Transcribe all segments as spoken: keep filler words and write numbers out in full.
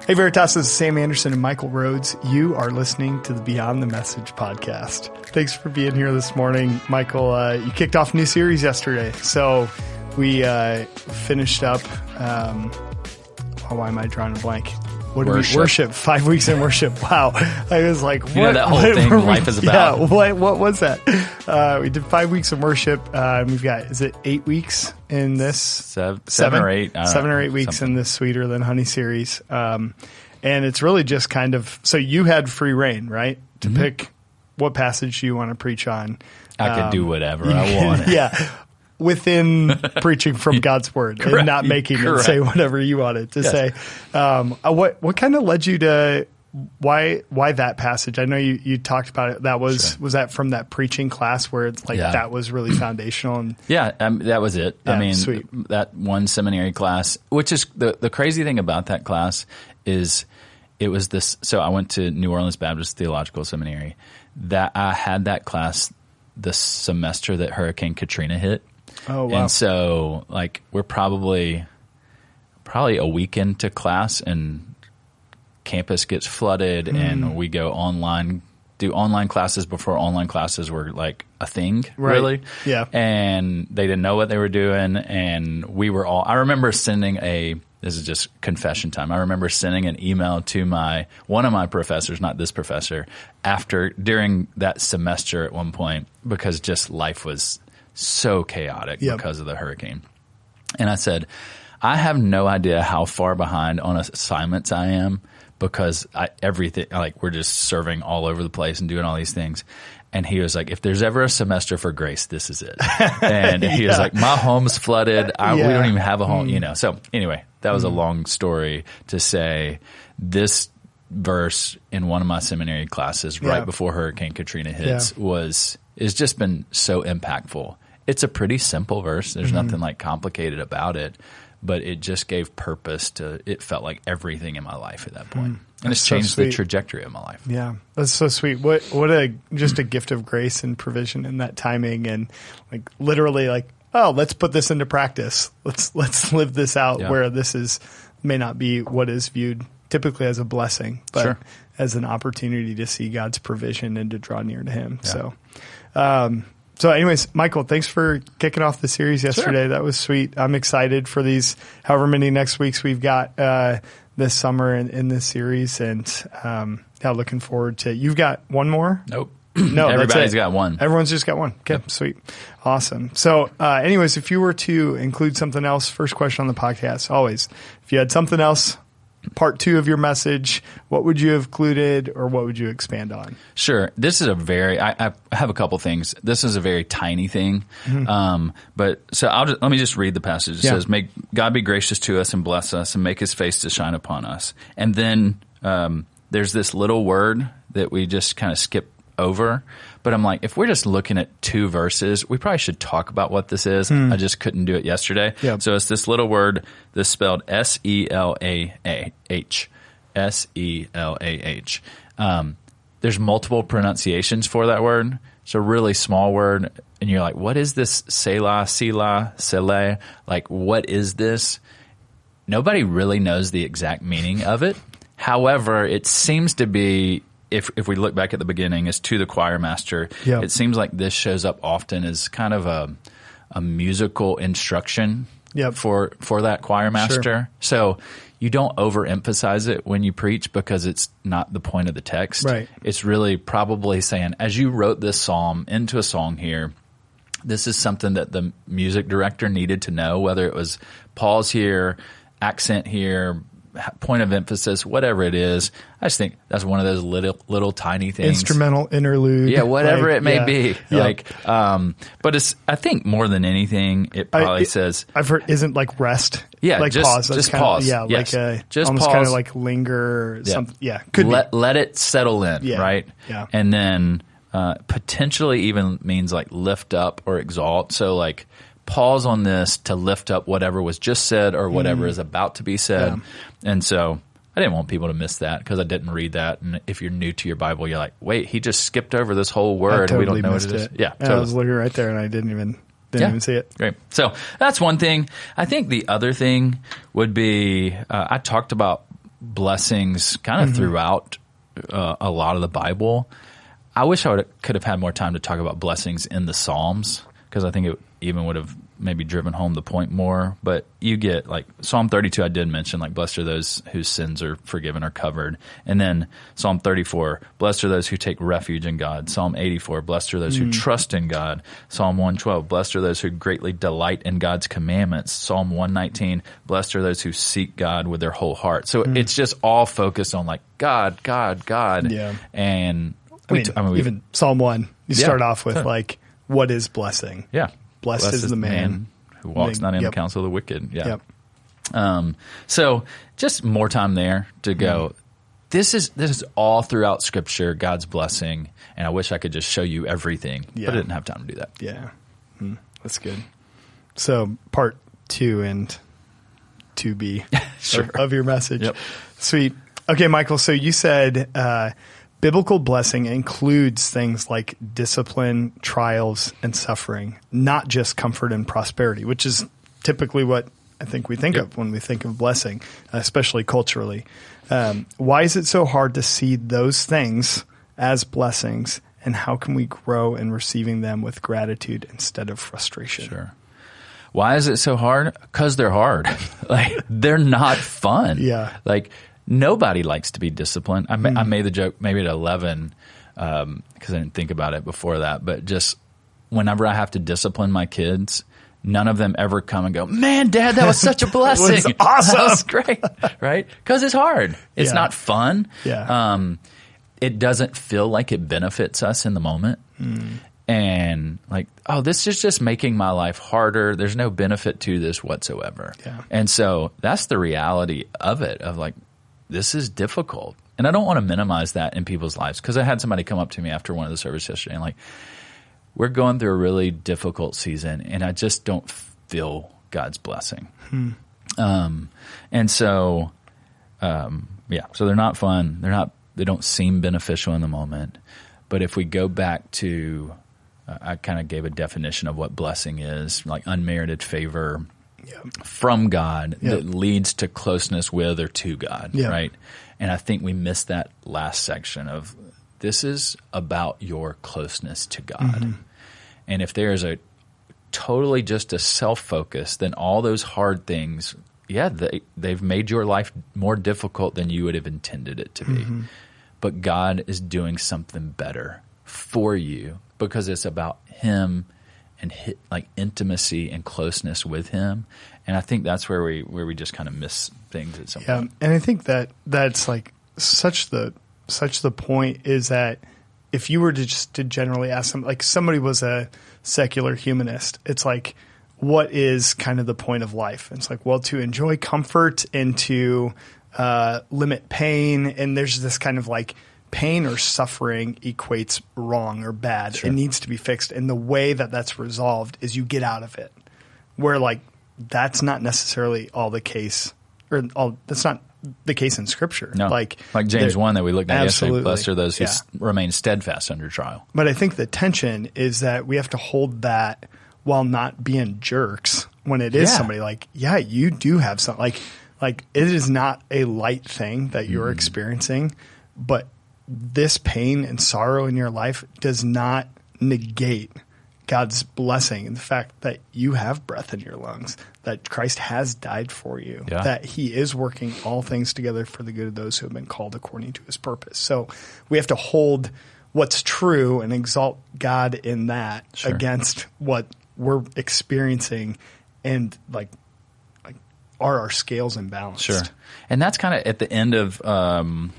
Hey, Veritas, this is Sam Anderson and Michael Rhodes. You are listening to the Beyond the Message podcast. Thanks for being here this morning. Michael, uh, you kicked off a new series yesterday. So we uh, finished up, um, oh, why am I drawing a blank? What do worship. we worship? Five weeks in worship. Wow. I was like, what? You know that whole what thing were we- life is about. Yeah, what, what was that? Uh, we did five weeks of worship. Uh, and we've got, is it eight weeks in this? Seven, seven or eight. I don't Seven know, or eight weeks something. in this Sweeter Than Honey series. Um, and it's really just kind of, so you had free reign, right? To Mm-hmm. pick what passage you want to preach on. I could Um, do whatever I want. Yeah. Within preaching from God's word and Correct. not making Correct. it say whatever you wanted to Yes. say. Um, uh, what, what kind of led you to, why, why that passage? I know you, you talked about it. That was, Sure. was that from that preaching class where it's like, Yeah. that was really foundational? And Yeah, um, that was it. Yeah, I mean, sweet. that one seminary class, which is the the crazy thing about that class is it was this. So I went to New Orleans Baptist Theological Seminary. That I had that class the semester that Hurricane Katrina hit. Oh, wow. And so, like, we're probably probably a week into class, and campus gets flooded, Mm. and we go online, do online classes before online classes were like a thing, Right. really. Yeah. And they didn't know what they were doing, and we were all. I remember sending a. This is just confession time. I remember sending an email to my one of my professors, not this professor, after during that semester at one point because just life was so chaotic Yep. because of the hurricane. And I said, I have no idea how far behind on assignments I am because I, everything, like we're just serving all over the place and doing all these things. And he was like, if there's ever a semester for grace, this is it. And he was Yeah. like, my home's flooded. I, Yeah. We don't even have a home, Mm. you know. So anyway, that was a long story to say this verse in one of my seminary classes right Yeah. before Hurricane Katrina hits Yeah. was, has just been so impactful. It's a pretty simple verse. There's Mm-hmm. nothing like complicated about it, but it just gave purpose to, it felt like everything in my life at that point. And it's Mm. so changed the sweet. trajectory of my life. Yeah, that's so sweet. What what a just a gift of grace and provision in that timing, and like literally like, oh, let's put this into practice. Let's let's live this out Yeah. where this is may not be what is viewed typically as a blessing, but Sure. as an opportunity to see God's provision and to draw near to Him. Yeah. So, um, so anyways, Michael, thanks for kicking off the series yesterday. Sure. That was sweet. I'm excited for these however many next weeks we've got uh, this summer in, in this series, and um, yeah, looking forward to. You've got one more? Nope. No, that's Everybody's it. got one. Everyone's just got one. Okay, Yep. sweet. Awesome. So, uh, anyways, if you were to include something else, first question on the podcast, always, if you had something else, part two of your message, what would you have included or what would you expand on? Sure. This is a very, I, I have a couple things. This is a very tiny thing. Um, but so I'll just, let me just read the passage. It Yeah. says, "May God be gracious to us and bless us and make his face to shine upon us." And then, um, there's this little word that we just kind of skip over. But I'm like, if we're just looking at two verses, we probably should talk about what this is. I just couldn't do it yesterday. Yeah. So it's this little word that's spelled S E L A A H. S E L A H. Um, there's multiple pronunciations for that word. It's a really small word. And you're like, what is this? Selah, Selah, Selah? Like, what is this? Nobody really knows the exact meaning of it. However, it seems to be, if if we look back at the beginning, is to the choir master. Yeah. It seems like this shows up often as kind of a a musical instruction Yep. for for that choir master. So you don't overemphasize it when you preach because it's not the point of the text. Right. It's really probably saying, as you wrote this psalm into a song here, this is something that the music director needed to know, whether it was pause here, accent here, point of emphasis, whatever it is. I just think that's one of those little, little tiny things. Instrumental interlude. Yeah, whatever like, it may yeah. be. Yeah. Like, um, but it's, I think more than anything, it I- probably it- says, I've heard isn't like rest. Yeah, like just- pause. That's just kinda, pause. Yeah, Yes. like a Just almost kind of pause. like linger. Or Yeah. something. Yeah, could let, be. let it settle in, Yeah. right? Yeah. And then uh, potentially even means like lift up or exalt. So like pause on this to lift up whatever was just said or whatever is about to be said. Mm. Yeah. And so I didn't want people to miss that because I didn't read that. And if you're new to your Bible, you're like, wait, he just skipped over this whole I word. totally we don't know missed what it is. it. Yeah, And I totally. was looking right there, and I didn't even didn't Yeah. even see it. Great. So that's one thing. I think the other thing would be uh, I talked about blessings kind of Mm-hmm. throughout uh, a lot of the Bible. I wish I would could have had more time to talk about blessings in the Psalms, because I think it even would have maybe driven home the point more. But you get like Psalm thirty-two, I did mention, like blessed are those whose sins are forgiven or covered. And then Psalm thirty-four, blessed are those who take refuge in God. Psalm eighty-four, blessed are those who trust in God. Psalm one twelve, blessed are those who greatly delight in God's commandments. Psalm one nineteen, blessed are those who seek God with their whole heart. So it's just all focused on like God, God, God. Yeah. And I mean, t- I mean, we- even Psalm one, you Yeah. start off with Huh. like, what is blessing? yeah. Blessed is the man who walks not in Yep. the counsel of the wicked. Yeah. Yep. Um, so just more time there to go. This is this is all throughout Scripture, God's blessing, and I wish I could just show you everything, Yeah. but I didn't have time to do that. Yeah. Mm, that's good. So part two and two B Sure. of, of your message. Yep. Sweet. Okay, Michael, so you said uh, biblical blessing includes things like discipline, trials, and suffering, not just comfort and prosperity, which is typically what I think we think Yep. of when we think of blessing, especially culturally. Um, why is it so hard to see those things as blessings, and how can we grow in receiving them with gratitude instead of frustration? Sure. Why is it so hard? Because they're hard. Like they're not fun. Yeah. Like nobody likes to be disciplined. I, ma- I made the joke maybe at eleven because um, I didn't think about it before that. But just whenever I have to discipline my kids, none of them ever come and go, "Man, Dad, that was such a blessing. was awesome." That was great." Right? Because it's hard. It's Yeah. not fun. Yeah. Um, it doesn't feel like it benefits us in the moment. And like, oh, this is just making my life harder. There's no benefit to this whatsoever. Yeah. And so that's the reality of it, of like, this is difficult. And I don't want to minimize that in people's lives, because I had somebody come up to me after one of the services yesterday and like, we're going through a really difficult season and I just don't feel God's blessing. Hmm. Um, and so, um, yeah, so they're not fun. They're not, they don't seem beneficial in the moment. But if we go back to, uh, I kind of gave a definition of what blessing is, like unmerited favor Yep. from God Yep. that leads to closeness with or to God, Yep. right? And I think we missed that last section of this is about your closeness to God. Mm-hmm. And if there is a totally just a self-focus, then all those hard things, yeah, they, they've made your life more difficult than you would have intended it to be. Mm-hmm. But God is doing something better for you because it's about Him and hit, like intimacy and closeness with Him. And I think that's where we where we just kind of miss things at some Yeah, point. and I think that that's like such the such the point is that if you were to just to generally ask them, like somebody was a secular humanist, it's like, what is kind of the point of life? And it's like, well, to enjoy comfort and to uh, limit pain. And there's this kind of like pain or suffering equates wrong or bad. Sure. It needs to be fixed. And the way that that's resolved is you get out of it. Where like that's not necessarily all the case, or all that's not the case in Scripture. No, like like James there- one that we looked at Absolutely. yesterday. Blessed are those who Yeah. s- remain steadfast under trial. But I think the tension is that we have to hold that while not being jerks when it is Yeah. somebody like, yeah, you do have something like, like it is not a light thing that you're Mm-hmm. experiencing, but this pain and sorrow in your life does not negate God's blessing and the fact that you have breath in your lungs, that Christ has died for you, Yeah. that He is working all things together for the good of those who have been called according to His purpose. So we have to hold what's true and exalt God in that Sure. against what we're experiencing, and like, like are our scales imbalanced? Sure. And that's kind of at the end of um,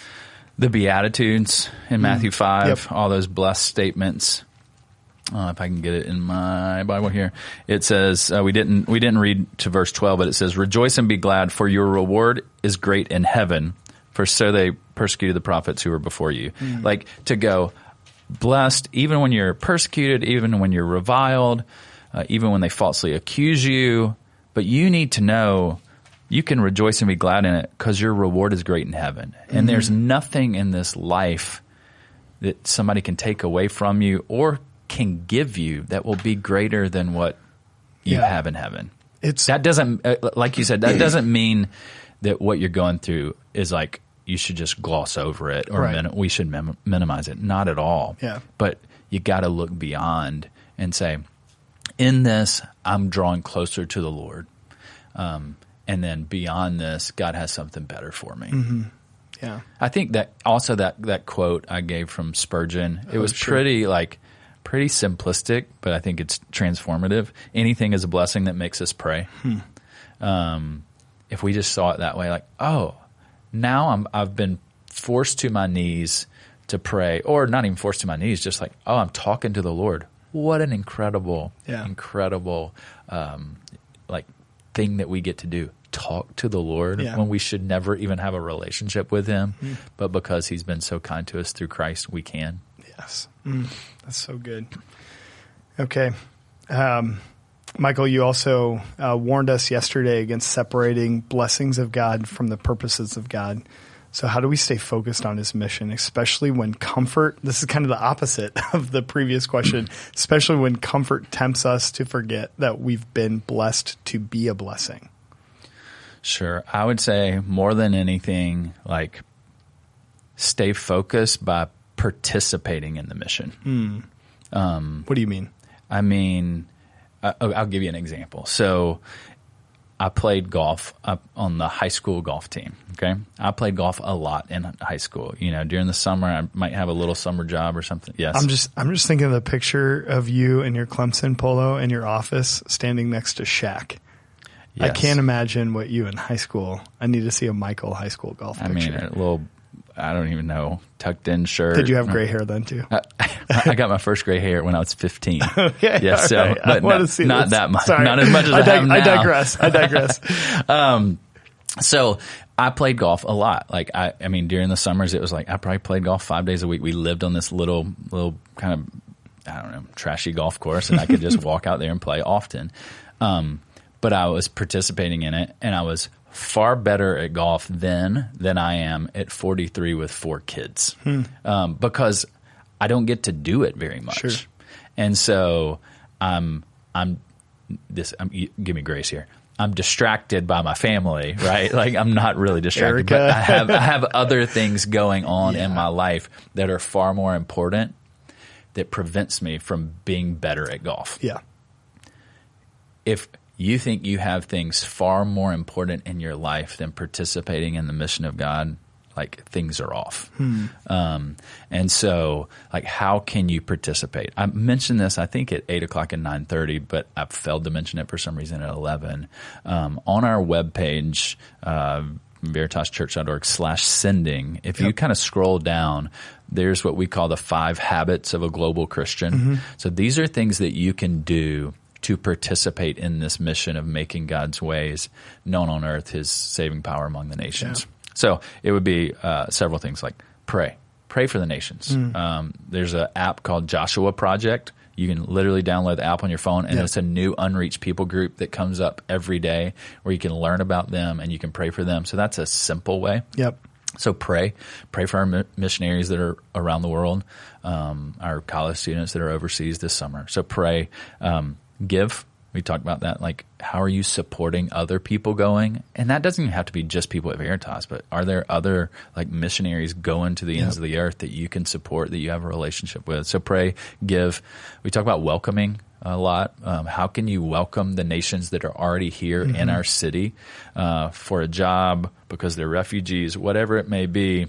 the Beatitudes in Matthew five, Yep. all those blessed statements. Uh, if I can get it in my Bible here, it says uh, we didn't we didn't read to verse twelve, but it says, "Rejoice and be glad, for your reward is great in heaven. For so they persecuted the prophets who were before you." Like to go blessed, even when you're persecuted, even when you're reviled, uh, even when they falsely accuse you. But you need to know you can rejoice and be glad in it because your reward is great in heaven. And there's nothing in this life that somebody can take away from you or can give you that will be greater than what you Yeah. have in heaven. It's That doesn't, uh, like you said, that doesn't mean that what you're going through is like you should just gloss over it or Right. min- we should mem- minimize it. Not at all. Yeah. But you got to look beyond and say, in this, I'm drawing closer to the Lord. Um, and then beyond this, God has something better for me. Mm-hmm. Yeah. I think that also that, that quote I gave from Spurgeon, it Oh, was sure. pretty like pretty simplistic, but I think it's transformative. Anything is a blessing that makes us pray. Hmm. Um, if we just saw it that way, like, oh, now I'm, I've been forced to my knees to pray, or not even forced to my knees, just like, oh, I'm talking to the Lord. What an incredible, Yeah. incredible, um, like thing that we get to do. Talk to the Lord Yeah. when we should never even have a relationship with him, Mm. but because he's been so kind to us through Christ, we can. Yes. Mm, that's so good. Okay. Um, Michael, you also uh, warned us yesterday against separating blessings of God from the purposes of God. So how do we stay focused on his mission, especially when comfort, this is kind of the opposite of the previous question, especially when comfort tempts us to forget that we've been blessed to be a blessing? Sure. I would say more than anything, like stay focused by participating in the mission. Mm. Um, what do you mean? I mean, I, I'll give you an example. So I played golf up on the high school golf team. Okay. I played golf a lot in high school. You know, during the summer, I might have a little summer job or something. Yes. I'm just, I'm just thinking of the picture of you in your Clemson polo in your office standing next to Shaq. I Yes. can't imagine what you in high school. I need to see a Michael high school golf I picture. mean, a little, I don't even know, tucked in shirt. Did you have gray hair then too? I, I got my first gray hair when I was fifteen. Okay, Yes, all so, right. I but want not, to see not this. that much, Sorry. not as much as I, I, dig- have now. I digress. I digress. Um, so I played golf a lot. Like I, I mean, during the summers, it was like I probably played golf five days a week. We lived on this little, little kind of, I don't know, trashy golf course, and I could just walk out there and play often. Um, but I was participating in it, and I was far better at golf then than I am at forty-three with four kids, Hmm. um, because I don't get to do it very much, Sure. and so I'm, I'm this. I'm, give me grace here. I'm distracted by my family, right? Like I'm not really distracted, Erica. but I have I have other things going on Yeah. in my life that are far more important that prevents me from being better at golf. Yeah. If you think you have things far more important in your life than participating in the mission of God, like things are off. Hmm. Um, and so like, how can you participate? I mentioned this, I think at eight o'clock and nine thirty, but I failed to mention it for some reason at eleven. Um, on our webpage, uh, veritaschurch.org slash sending. If Yep. you kind of scroll down, there's what we call the five habits of a global Christian. Mm-hmm. So these are things that you can do to participate in this mission of making God's ways known on earth, his saving power among the nations. Yeah. So it would be uh, several things like pray. Pray for the nations. Mm. Um, there's an app called Joshua Project. You can literally download the app on your phone, and Yeah. it's a new unreached people group that comes up every day where you can learn about them and you can pray for them. So that's a simple way. Yep. So pray. Pray for our mi- missionaries that are around the world, um, our college students that are overseas this summer. So pray. Um, give. We talked about that. Like, how are you supporting other people going? And that doesn't even have to be just people at Veritas, but are there other like missionaries going to the ends Yep. of the earth that you can support, that you have a relationship with? So pray, give. We talk about welcoming a lot. Um, how can you welcome the nations that are already here Mm-hmm. in our city uh, for a job, because they're refugees, whatever it may be?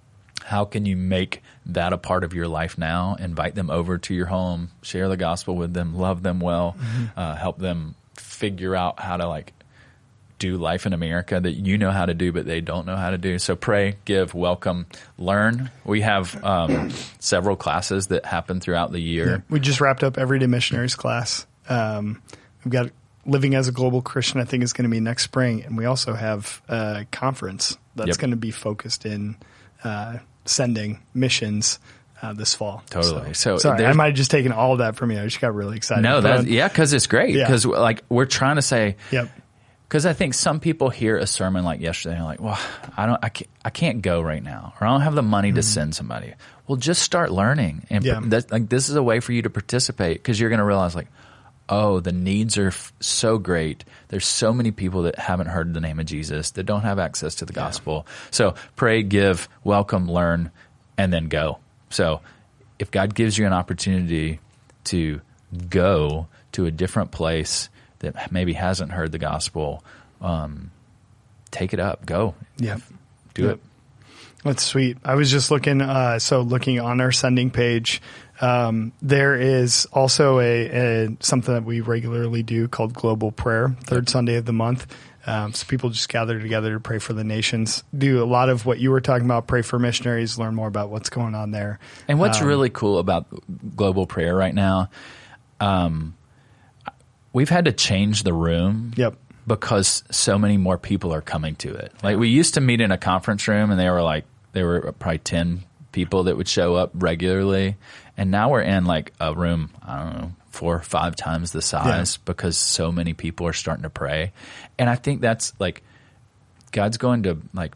How can you make that a part of your life now? Invite them over to your home, share the gospel with them, love them well, Mm-hmm. uh, help them figure out how to like do life in America that you know how to do, but they don't know how to do. So pray, give, welcome, learn. We have um, several classes that happen throughout the year. Yeah. We just wrapped up Everyday Missionaries class. Um, we've got Living as a Global Christian, I think, is going to be next spring. And we also have a conference that's Yep. going to be focused in uh, sending missions uh, this fall. Totally. So sorry, I there's- might have just taken all of that from you. I just got really excited. No, But, that's, um, yeah, because it's great. Yeah. Because like we're trying to say, Yep. because I think some people hear a sermon like yesterday and they're like, well, I don't, I can't, I can't go right now, or I don't have the money to send somebody. Well, just start learning. And Yeah. that, like, this is a way for you to participate, because you're going to realize like, oh, the needs are f- so great. There's so many people that haven't heard the name of Jesus, that don't have access to the gospel. Yeah. So pray, give, welcome, learn, and then go. So if God gives you an opportunity to go to a different place that maybe hasn't heard the gospel, um, take it up, go. Yeah. Do yep. it. That's sweet. I was just looking, uh, so looking on our sending page, um, there is also a, a something that we regularly do called Global Prayer, third Sunday of the month. Um, so people just gather together to pray for the nations, do a lot of what you were talking about, pray for missionaries, learn more about what's going on there. And what's um, really cool about Global Prayer right now, um, we've had to change the room. Yep. Because so many more people are coming to it. Like we used to meet in a conference room and they were like, there were probably ten people that would show up regularly. And now we're in like a room, I don't know, four or five times the size yeah. because so many people are starting to pray. And I think that's like, God's going to like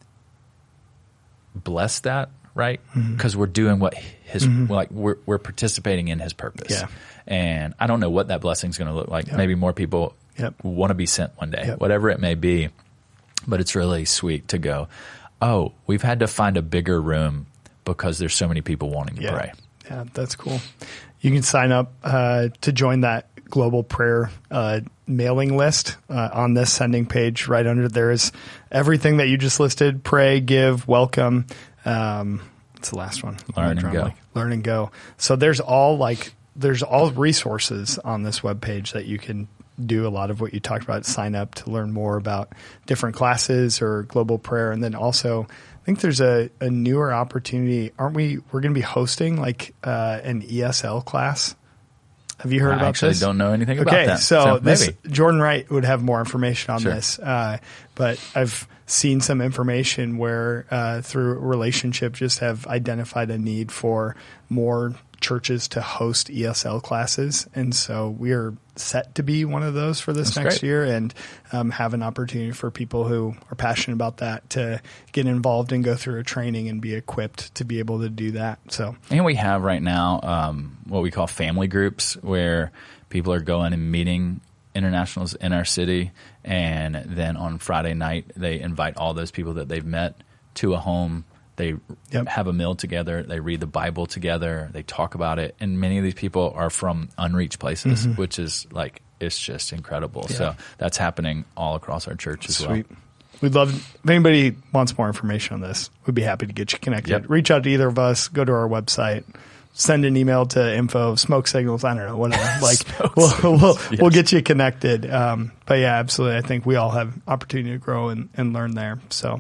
bless that, right? Because mm-hmm. we're doing what his, mm-hmm. like we're, we're participating in his purpose. Yeah. And I don't know what that blessing is going to look like. Yeah. Maybe more people Yep. want to be sent one day, yep. whatever it may be. But it's really sweet to go, oh, we've had to find a bigger room because there's so many people wanting to yeah. pray. Yeah, that's cool. You can sign up uh, to join that Global Prayer uh, mailing list uh, on this sending page. Right under there is everything that you just listed: pray, give, welcome. Um, what's the last one? Learn and go. Like, learn and go. So there's all like there's all resources on this webpage that you can do a lot of what you talked about, sign up to learn more about different classes or Global Prayer. And then also, I think there's a, a newer opportunity. Aren't we, we're going to be hosting like uh, an E S L class. Have you heard I about actually this? I don't know anything about okay, that. So, so this, maybe. Jordan Wright would have more information on sure. this. Uh, but I've seen some information where uh, through a relationship just have identified a need for more churches to host E S L classes. And so we are set to be one of those for this That's next great. year and um, have an opportunity for people who are passionate about that to get involved and go through a training and be equipped to be able to do that. So, and we have right now um, what we call family groups where people are going and meeting internationals in our city. And then on Friday night, they invite all those people that they've met to a home. They yep. have a meal together. They read the Bible together. They talk about it. And many of these people are from unreached places, mm-hmm. which is like, it's just incredible. Yeah. So that's happening all across our church as Sweet. well. We'd love, if anybody wants more information on this, we'd be happy to get you connected. Yep. Reach out to either of us, go to our website, send an email to info, smoke signals, I don't know, whatever. Like we'll, we'll, yes. we'll get you connected. Um, but yeah, absolutely. I think we all have opportunity to grow and, and learn there. So,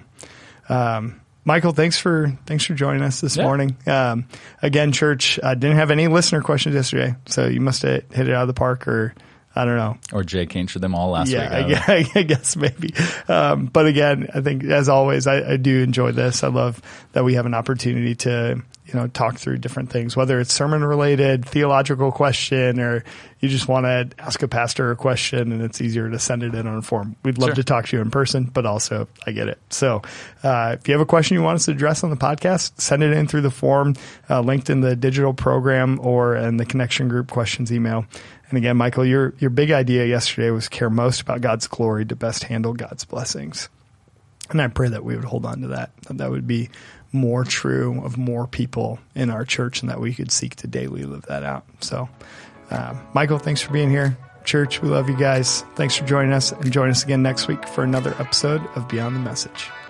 um, Michael, thanks for thanks for joining us this yeah. morning. Um, again, church, I uh, didn't have any listener questions yesterday, so you must have hit it out of the park, or I don't know. Or Jake answered them all last yeah, week. I, I guess maybe. Um, but again, I think as always, I, I do enjoy this. I love that we have an opportunity to you know talk through different things, whether it's sermon related, theological question, or you just want to ask a pastor a question and it's easier to send it in on a form. We'd love sure. to talk to you in person, but also I get it. So uh, if you have a question you want us to address on the podcast, send it in through the form uh, linked in the digital program or in the connection group questions email. And again, Michael, your your big idea yesterday was care most about God's glory to best handle God's blessings. And I pray that we would hold on to that, that that would be more true of more people in our church and that we could seek to daily live that out. So, uh, Michael, thanks for being here. Church, we love you guys. Thanks for joining us, and join us again next week for another episode of Beyond the Message.